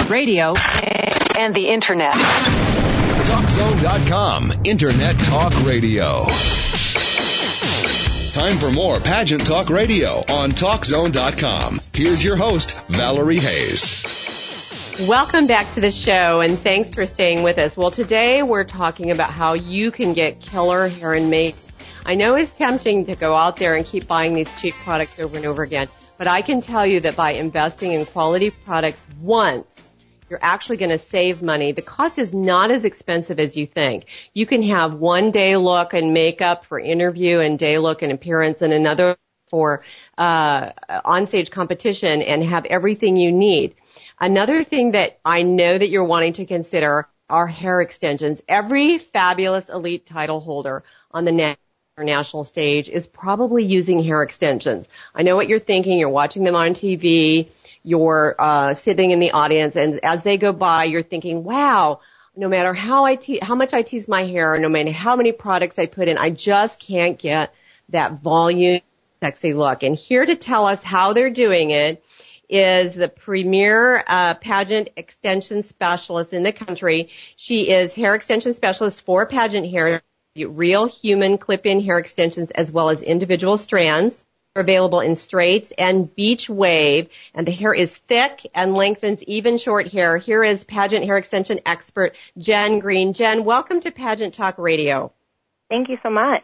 radio, and the Internet. TalkZone.com, Internet Talk Radio. Time for more Pageant Talk Radio on TalkZone.com. Here's your host, Valerie Hayes. Welcome back to the show, and thanks for staying with us. Well, today we're talking about how you can get killer hair and makeup. I know it's tempting to go out there and keep buying these cheap products over and over again, but I can tell you that by investing in quality products once, you're actually going to save money. The cost is not as expensive as you think. You can have one day look and makeup for interview and day look and appearance and another for onstage competition and have everything you need. Another thing that I know that you're wanting to consider are hair extensions. Every fabulous elite title holder on the national stage is probably using hair extensions. I know what you're thinking. You're watching them on TV. You're sitting in the audience, and as they go by, you're thinking, wow, no matter how much I tease my hair, no matter how many products I put in, I just can't get that volume, sexy look. And here to tell us how they're doing it is the premier pageant extension specialist in the country. She is hair extension specialist for pageant hair, real human clip-in hair extensions as well as individual strands. Are available in straights and beach wave, and the hair is thick and lengthens even short hair. Here is pageant hair extension expert Jen Green. Jen, welcome to Pageant Talk Radio. Thank you so much.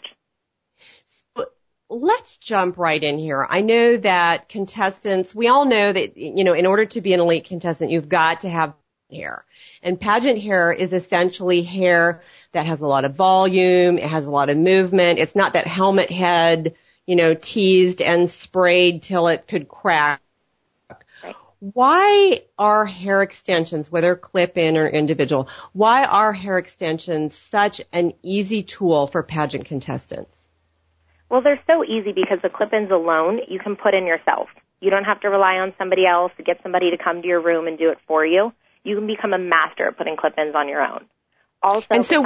Let's jump right in here. I know that contestants, we all know that, in order to be an elite contestant, you've got to have hair. And pageant hair is essentially hair that has a lot of volume, it has a lot of movement. It's not that helmet head, teased and sprayed till it could crack. Right. Why are hair extensions, whether clip-in or individual, why are hair extensions such an easy tool for pageant contestants? Well, they're so easy because the clip-ins alone you can put in yourself. You don't have to rely on somebody else to get somebody to come to your room and do it for you. You can become a master at putting clip-ins on your own. Also, and so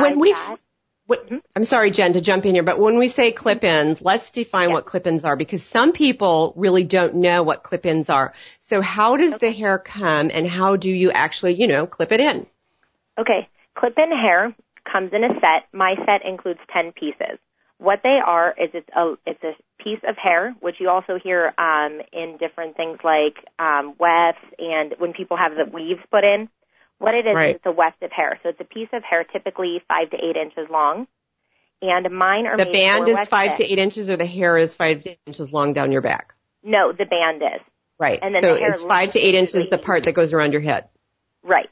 I'm sorry, Jen, to jump in here, but when we say clip-ins, let's define what clip-ins are, because some people really don't know what clip-ins are. So how does the hair come, and how do you actually, clip it in? Okay. Clip-in hair comes in a set. My set includes 10 pieces. What they are is it's a piece of hair, which you also hear in different things like wefts and when people have the weaves put in. What it is, right. It's a weft of hair. So it's a piece of hair typically 5 to 8 inches long. And mine are the made band is 5 thick. to 8 inches, or the hair is 5 to 8 inches long down your back? No, the band is. Right. And then so the hair it's 5 to 8 inches, the part that goes around your head. Right.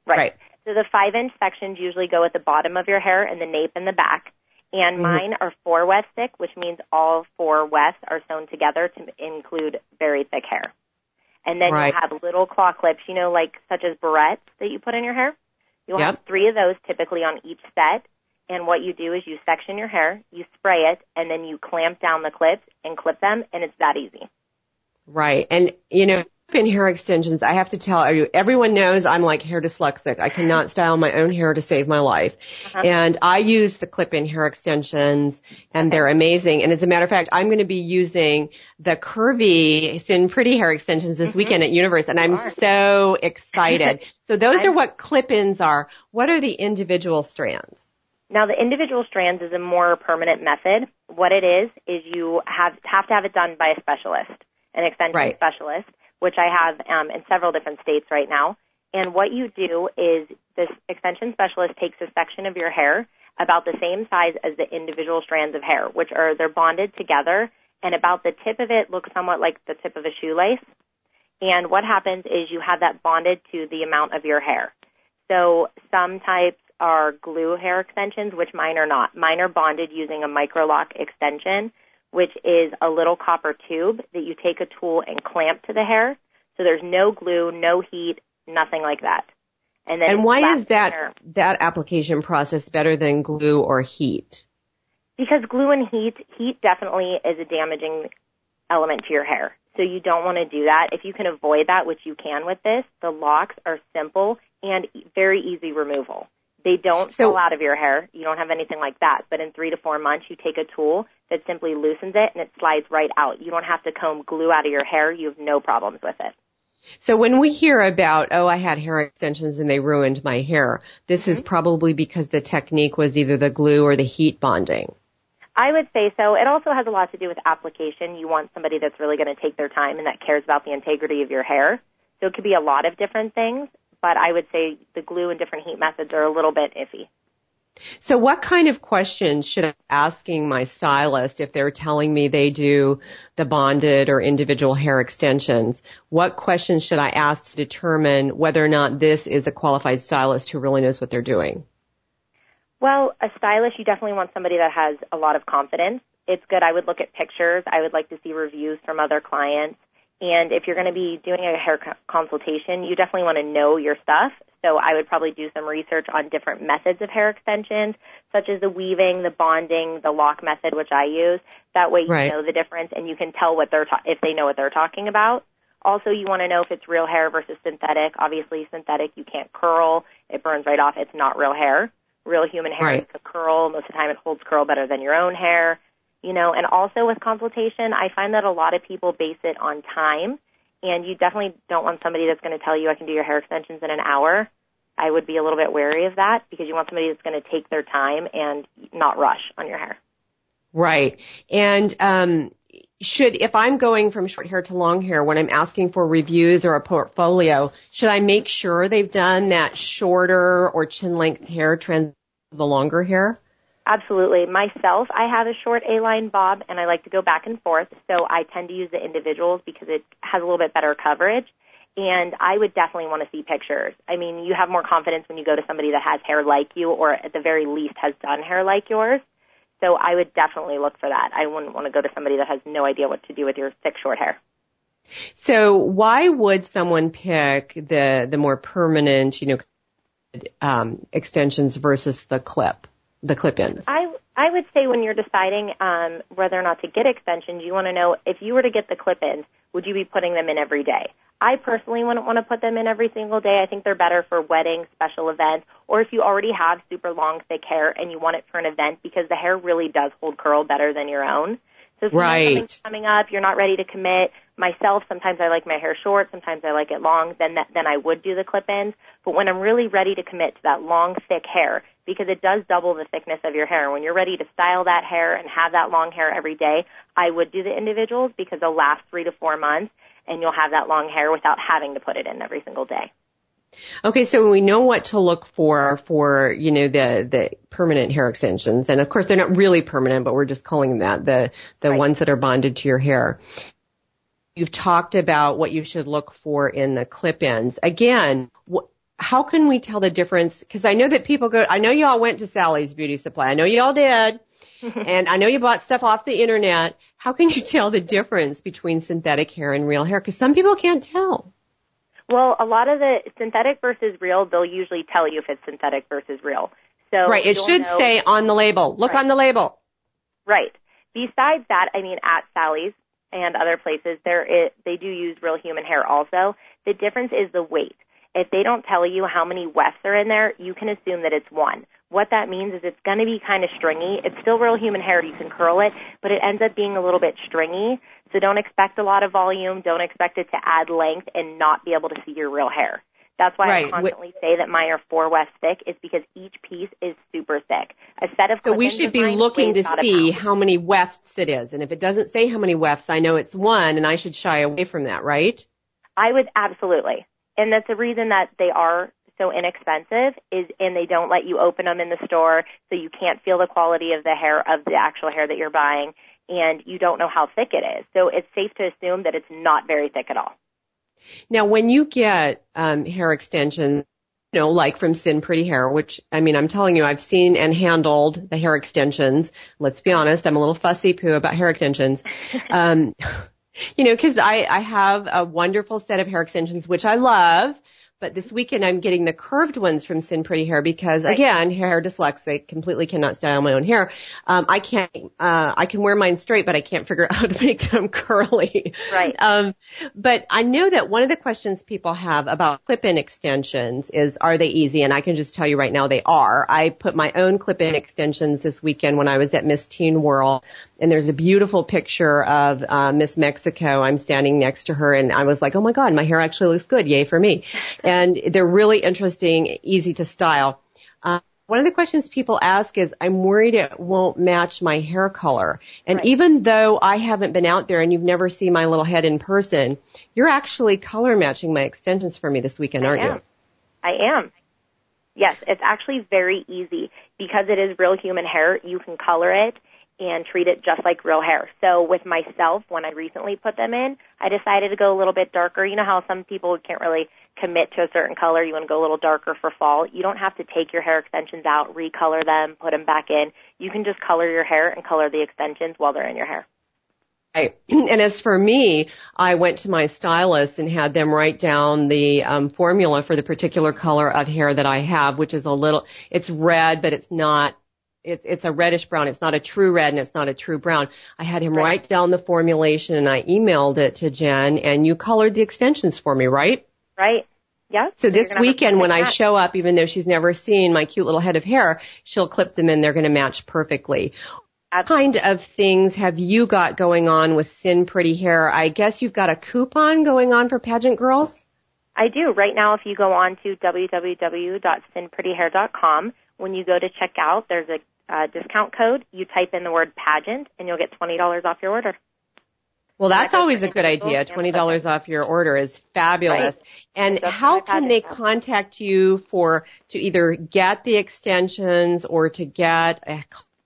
So the 5-inch sections usually go at the bottom of your hair and the nape and the back. And mine are 4 wefts thick, which means all 4 wefts are sewn together to include very thick hair. And then you'll have little claw clips, such as barrettes that you put in your hair. You'll have 3 of those typically on each set. And what you do is you section your hair, you spray it, and then you clamp down the clips and clip them, and it's that easy. Right. And, in hair extensions, I have to tell you, everyone knows I'm like hair dyslexic. I cannot style my own hair to save my life. And I use the clip-in hair extensions, and they're amazing. And as a matter of fact, I'm going to be using the curvy Sin Pretty hair extensions this weekend at Universe, and I'm so excited. So those are what clip-ins are. What are the individual strands? Now, the individual strands is a more permanent method. What it is you have to have it done by a specialist, an extension specialist, which I have in several different states right now. And what you do is this extension specialist takes a section of your hair about the same size as the individual strands of hair, they're bonded together, and about the tip of it looks somewhat like the tip of a shoelace. And what happens is you have that bonded to the amount of your hair. So some types are glue hair extensions, which mine are not. Mine are bonded using a micro-lock extension, which is a little copper tube that you take a tool and clamp to the hair. So there's no glue, no heat, nothing like that. And why is that application process better than glue or heat? Because glue and heat definitely is a damaging element to your hair. So you don't want to do that. If you can avoid that, which you can with this, the locks are simple and very easy removal. They don't fall out of your hair. You don't have anything like that. But in 3 to 4 months, you take a tool that simply loosens it, and it slides right out. You don't have to comb glue out of your hair. You have no problems with it. So when we hear about, I had hair extensions and they ruined my hair, this is probably because the technique was either the glue or the heat bonding. I would say so. It also has a lot to do with application. You want somebody that's really going to take their time and that cares about the integrity of your hair. So it could be a lot of different things, but I would say the glue and different heat methods are a little bit iffy. So what kind of questions should I be asking my stylist if they're telling me they do the bonded or individual hair extensions? What questions should I ask to determine whether or not this is a qualified stylist who really knows what they're doing? Well, a stylist, you definitely want somebody that has a lot of confidence. It's good. I would look at pictures. I would like to see reviews from other clients. And if you're going to be doing a hair consultation, you definitely want to know your stuff. So I would probably do some research on different methods of hair extensions, such as the weaving, the bonding, the lock method, which I use. That way you know the difference and you can tell what if they know what they're talking about. Also, you want to know if it's real hair versus synthetic. Obviously, synthetic, you can't curl. It burns right off. It's not real hair. Real human hair is a curl. Most of the time it holds curl better than your own hair. You know, and also with consultation, I find that a lot of people base it on time, and you definitely don't want somebody that's going to tell you I can do your hair extensions in an hour. I would be a little bit wary of that because you want somebody that's going to take their time and not rush on your hair. Right. And if I'm going from short hair to long hair, when I'm asking for reviews or a portfolio, should I make sure they've done that shorter or chin-length hair trend to the longer hair? Absolutely. Myself, I have a short A-line bob, and I like to go back and forth, so I tend to use the individuals because it has a little bit better coverage, and I would definitely want to see pictures. I mean, you have more confidence when you go to somebody that has hair like you or at the very least has done hair like yours, so I would definitely look for that. I wouldn't want to go to somebody that has no idea what to do with your thick, short hair. So why would someone pick the more permanent, extensions versus the clip-ins? I would say when you're deciding whether or not to get extensions, you want to know if you were to get the clip-ins, would you be putting them in every day? I personally wouldn't want to put them in every single day. I think they're better for weddings, special events, or if you already have super long, thick hair and you want it for an event because the hair really does hold curl better than your own. So if something's coming up, you're not ready to commit. Myself, sometimes I like my hair short, sometimes I like it long, then I would do the clip-ins. But when I'm really ready to commit to that long, thick hair, because it does double the thickness of your hair, when you're ready to style that hair and have that long hair every day, I would do the individuals because they'll last 3 to 4 months and you'll have that long hair without having to put it in every single day. Okay, so we know what to look for, the permanent hair extensions. And of course, they're not really permanent, but we're just calling them that, the ones that are bonded to your hair. You've talked about what you should look for in the clip-ins. Again, how can we tell the difference? Because I know that I know you all went to Sally's Beauty Supply. I know you all did. And I know you bought stuff off the internet. How can you tell the difference between synthetic hair and real hair? Because some people can't tell. Well, a lot of the synthetic versus real, they'll usually tell you if it's synthetic versus real. So it should say on the label. Look on the label. Right. Besides that, at Sally's and other places, they do use real human hair also. The difference is the weight. If they don't tell you how many wefts are in there, you can assume that it's one. What that means is it's going to be kind of stringy. It's still real human hair. You can curl it, but it ends up being a little bit stringy. So don't expect a lot of volume. Don't expect it to add length and not be able to see your real hair. That's why I constantly say that mine are 4 wefts thick, is because each piece is super thick. A set of So we should be looking to see how many wefts it is. And if it doesn't say how many wefts, I know it's 1, and I should shy away from that, right? I would absolutely. And that's the reason that they are so inexpensive and they don't let you open them in the store, so you can't feel the quality of the hair, of the actual hair that you're buying, and you don't know how thick it is. So it's safe to assume that it's not very thick at all. Now, when you get hair extensions, like from Sin Pretty Hair, which, I'm telling you, I've seen and handled the hair extensions. Let's be honest, I'm a little fussy poo about hair extensions. Because I have a wonderful set of hair extensions, which I love. But this weekend I'm getting the curved ones from Sin Pretty Hair because, again, hair dyslexic, completely cannot style my own hair. I can wear mine straight, but I can't figure out how to make them curly. Right. But I know that one of the questions people have about clip-in extensions is, are they easy? And I can just tell you right now they are. I put my own clip-in extensions this weekend when I was at Miss Teen World, and there's a beautiful picture of Miss Mexico. I'm standing next to her, and I was like, oh my God, my hair actually looks good. Yay for me. And they're really interesting, easy to style. One of the questions people ask is, I'm worried it won't match my hair color. And even though I haven't been out there and you've never seen my little head in person, you're actually color matching my extensions for me this weekend, aren't you? I am. Yes, it's actually very easy. Because it is real human hair, you can color it and treat it just like real hair. So with myself, when I recently put them in, I decided to go a little bit darker. You know how some people can't really commit to a certain color. You want to go a little darker for fall. You don't have to take your hair extensions out, recolor them, put them back in. You can just color your hair and color the extensions while they're in your hair. Right. And as for me, I went to my stylist and had them write down the formula for the particular color of hair that I have, which is it's red, but it's not, it's a reddish brown. It's not a true red and it's not a true brown. I had him write down the formulation and I emailed it to Jen, and you colored the extensions for me, right? Right. Yeah. So this weekend when I show up, even though she's never seen my cute little head of hair, she'll clip them in. They're going to match perfectly. What kind of things have you got going on with Sin Pretty Hair? I guess you've got a coupon going on for pageant girls? I do. Right now, if you go on to www.sinprettyhair.com, when you go to check out, there's a discount code. You type in the word pageant, and you'll get $20 off your order. Well, that's always a good idea. $20 off your order is fabulous. Right. And how can they contact you to either get the extensions or to get a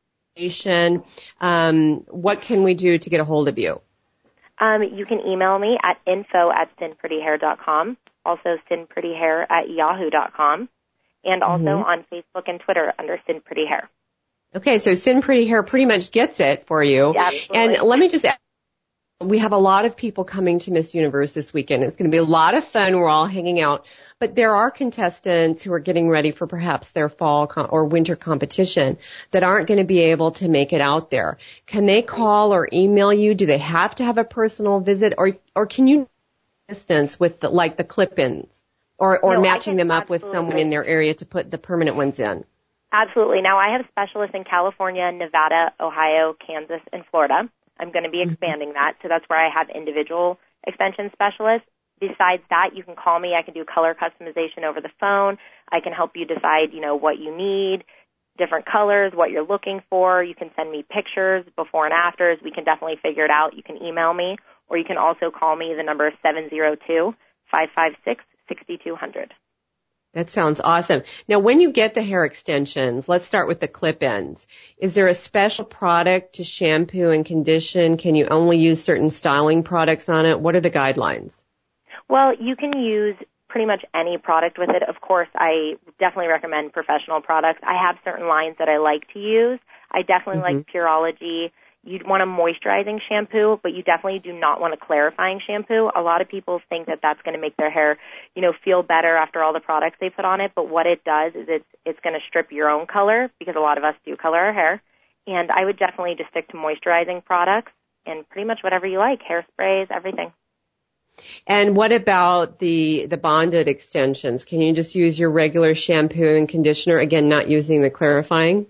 what can we do to get a hold of you? You can email me at info@sinprettyhair.com, also sinprettyhair@yahoo.com, and also on Facebook and Twitter under Sin Pretty Hair. Okay, so Sin Pretty Hair pretty much gets it for you. Yeah, absolutely. And let me just add, we have a lot of people coming to Miss Universe this weekend. It's going to be a lot of fun. We're all hanging out. But there are contestants who are getting ready for perhaps their fall or winter competition that aren't going to be able to make it out there. Can they call or email you? Do they have to have a personal visit, or can you distance with the clip-ins or matching them up with someone in their area to put the permanent ones in? Absolutely. Now I have specialists in California, Nevada, Ohio, Kansas, and Florida. I'm going to be expanding that, so that's where I have individual extension specialists. Besides that, you can call me. I can do color customization over the phone. I can help you decide, what you need, different colors, what you're looking for. You can send me pictures, before and afters. We can definitely figure it out. You can email me, or you can also call me. The number is 702-556-6200. That sounds awesome. Now, when you get the hair extensions, let's start with the clip-ins. Is there a special product to shampoo and condition? Can you only use certain styling products on it? What are the guidelines? Well, you can use pretty much any product with it. Of course, I definitely recommend professional products. I have certain lines that I like to use. I definitely like Pureology. You'd want a moisturizing shampoo, but you definitely do not want a clarifying shampoo. A lot of people think that that's going to make their hair, feel better after all the products they put on it. But what it does is it's going to strip your own color, because a lot of us do color our hair. And I would definitely just stick to moisturizing products and pretty much whatever you like, hairsprays, everything. And what about the bonded extensions? Can you just use your regular shampoo and conditioner, again, not using the clarifying?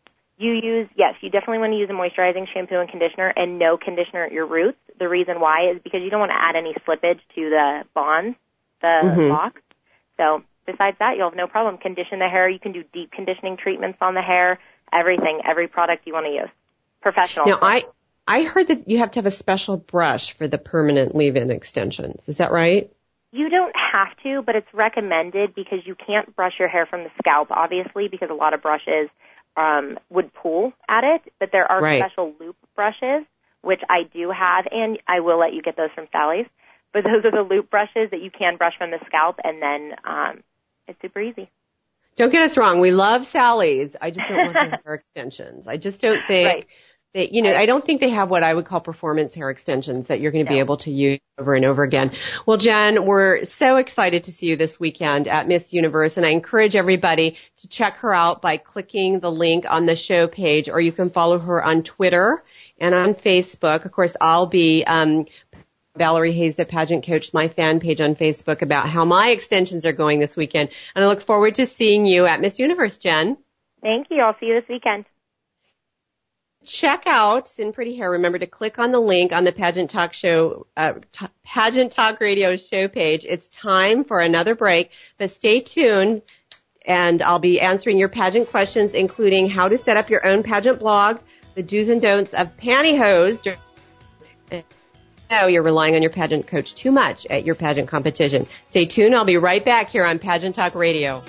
You definitely want to use a moisturizing shampoo and conditioner, and no conditioner at your roots. The reason why is because you don't want to add any slippage to the bonds, the locks. So besides that, you'll have no problem. Condition the hair. You can do deep conditioning treatments on the hair, everything, every product you want to use. Professional. Now, I heard that you have to have a special brush for the permanent leave-in extensions. Is that right? You don't have to, but it's recommended because you can't brush your hair from the scalp, obviously, because a lot of brushes would pull at it. But there are special loop brushes, which I do have, and I will let you get those from Sally's. But those are the loop brushes that you can brush from the scalp, and then it's super easy. Don't get us wrong. We love Sally's. I just don't want hair extensions. I just don't think... I don't think they have what I would call performance hair extensions that you're going to be able to use over and over again. Well, Jen, we're so excited to see you this weekend at Miss Universe, and I encourage everybody to check her out by clicking the link on the show page, or you can follow her on Twitter and on Facebook. Of course, I'll be Valerie Hayes, the pageant coach, my fan page on Facebook about how my extensions are going this weekend, and I look forward to seeing you at Miss Universe, Jen. Thank you. I'll see you this weekend. check out Sin Pretty Hair, remember to click on the link on the Pageant Talk Show, Pageant Talk Radio show page. It's time for another break, but stay tuned, and I'll be answering your pageant questions, including how to set up your own pageant blog, the do's and don'ts of pantyhose. No, you're relying on your pageant coach too much at your pageant competition. Stay tuned. I'll be right back here on Pageant Talk Radio.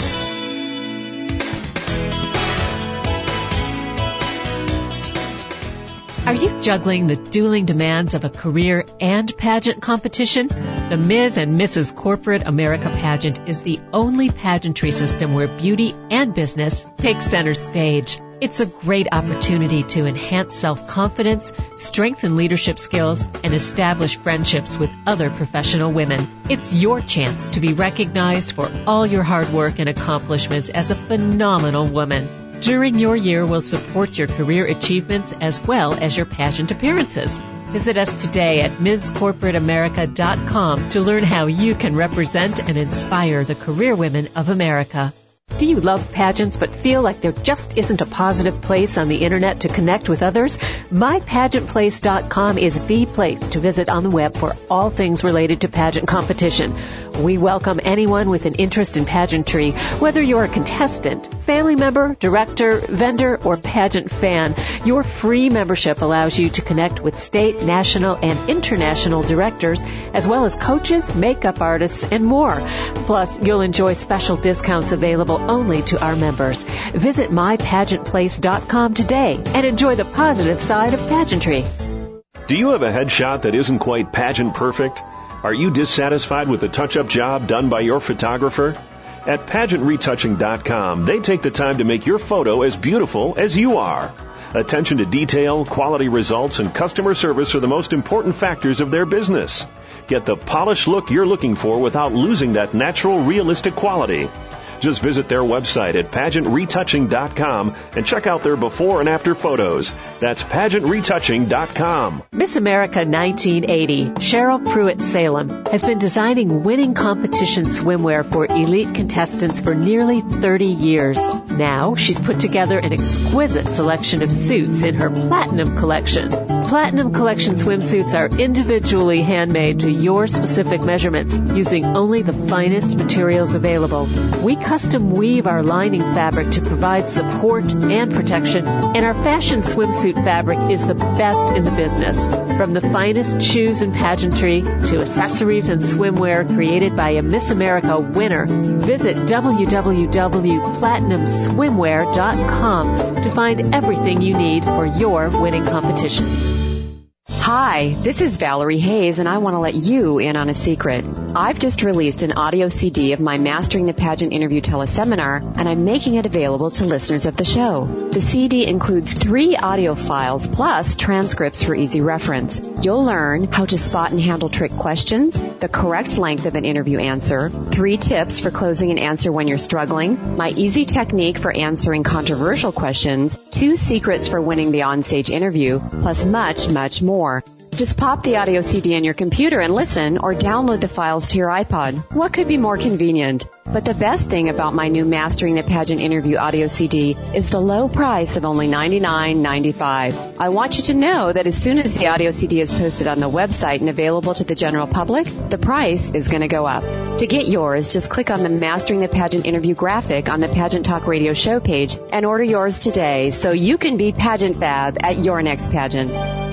Are you juggling the dueling demands of a career and pageant competition? The Ms. and Mrs. Corporate America pageant is the only pageantry system where beauty and business take center stage. It's a great opportunity to enhance self-confidence, strengthen leadership skills, and establish friendships with other professional women. It's your chance to be recognized for all your hard work and accomplishments as a phenomenal woman. During your year, we'll support your career achievements as well as your pageant appearances. Visit us today at MsCorporateAmerica.com to learn how you can represent and inspire the career women of America. Do you love pageants but feel like there just isn't a positive place on the internet to connect with others? MyPageantPlace.com is the place to visit on the web for all things related to pageant competition. We welcome anyone with an interest in pageantry, whether you're a contestant, family member, director, vendor, or pageant fan. Your free membership allows you to connect with state, national, and international directors, as well as coaches, makeup artists, and more. Plus, you'll enjoy special discounts available only to our members. Visit MyPageantPlace.com today and enjoy the positive side of pageantry. Do you have a headshot that isn't quite pageant perfect? Are you dissatisfied with the touch-up job done by your photographer? At PageantRetouching.com, they take the time to make your photo as beautiful as you are. Attention to detail, quality results, and customer service are the most important factors of their business. Get the polished look you're looking for without losing that natural, realistic quality. Just visit their website at PageantRetouching.com and check out their before and after photos. That's PageantRetouching.com. Miss America 1980, Cheryl Pruitt Salem, has been designing winning competition swimwear for elite contestants for nearly 30 years. Now, she's put together an exquisite selection of suits in her Platinum Collection. Platinum Collection swimsuits are individually handmade to your specific measurements using only the finest materials available. We custom weave our lining fabric to provide support and protection, and our fashion swimsuit fabric is the best in the business. From the finest shoes and pageantry to accessories and swimwear created by a Miss America winner, visit www.platinumswimwear.com to find everything you need for your winning competition. Hi, this is Valerie Hayes, and I want to let you in on a secret. I've just released an audio CD of my Mastering the Pageant interview teleseminar, and I'm making it available to listeners of the show. The CD includes 3 audio files plus transcripts for easy reference. You'll learn how to spot and handle trick questions, the correct length of an interview answer, 3 tips for closing an answer when you're struggling, my easy technique for answering controversial questions, 2 secrets for winning the onstage interview, plus much, much more. Just pop the audio CD in your computer and listen, or download the files to your iPod. What could be more convenient? But the best thing about my new Mastering the Pageant interview audio CD is the low price of only $99.95. I want you to know that as soon as the audio CD is posted on the website and available to the general public, the price is going to go up. To get yours, just click on the Mastering the Pageant interview graphic on the Pageant Talk Radio show page and order yours today so you can be pageant fab at your next pageant.